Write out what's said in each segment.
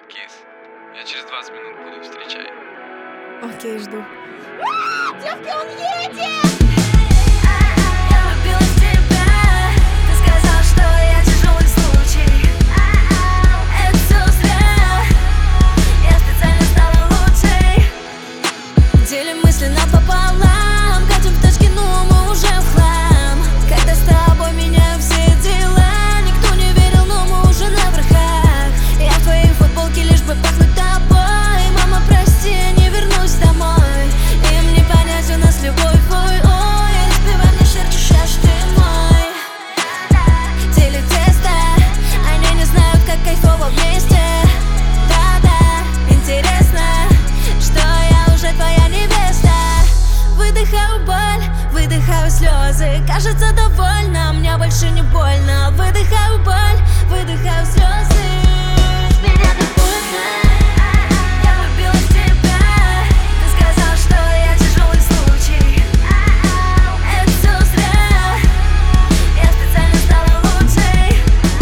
Кис, я через 20 минут буду, встречай. Окей, жду. Девки, он едет! Я влюбилась в тебя. Ты сказал, что я тяжелый случай. Это всё зря. Я специально стала лучшей. Делим мысли напополам, катим в точке, но мы уже в хлам. Когда с тобой меняю все дела, никто не верил, но мы уже на верхах. Я в твоей футболке, лишь бы пахнуть тобой. Мама, прости, я не вернусь домой. Им не понять, у нас любовь, ой-ой. Разбивай мне сердце, счастье ты мой. Делю тесто, они не знают, как кайфово вместе. Да-да, интересно, что я уже твоя невеста. Выдыхаю боль, выдыхаю слезы. Кажется, довольна, мне больше не больно. Выдыхаю боль, выдыхаю слезы. Меня так больно. Я влюбилась в тебя. Ты сказал, что я тяжелый случай. Это всё зря. Я специально стала лучшей.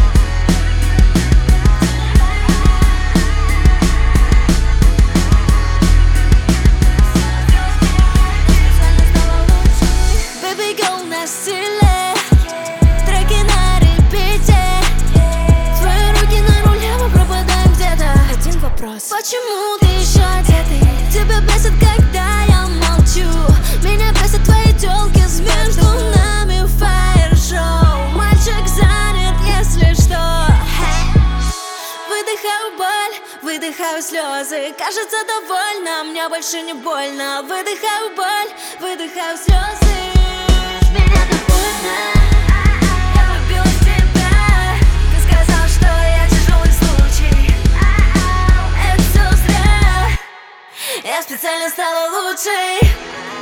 Baby girl на стиле, треки на репите. Твои руки на руле, мы пропадаем где-то. Один вопрос: почему ты еще одетый? Тебя бесит, когда я молчу. Меня бесят твои тёлки, между нами фаер-шоу. Мальчик занят, если что. Выдыхаю боль, выдыхаю слезы. Кажется, довольна, мне больше не больно. Выдыхаю боль, выдыхаю слезы. Меня так больно. Я влюбилась в тебя. Ты сказал, что я тяжелый случай. Это всё зря. Я специально стала лучшей.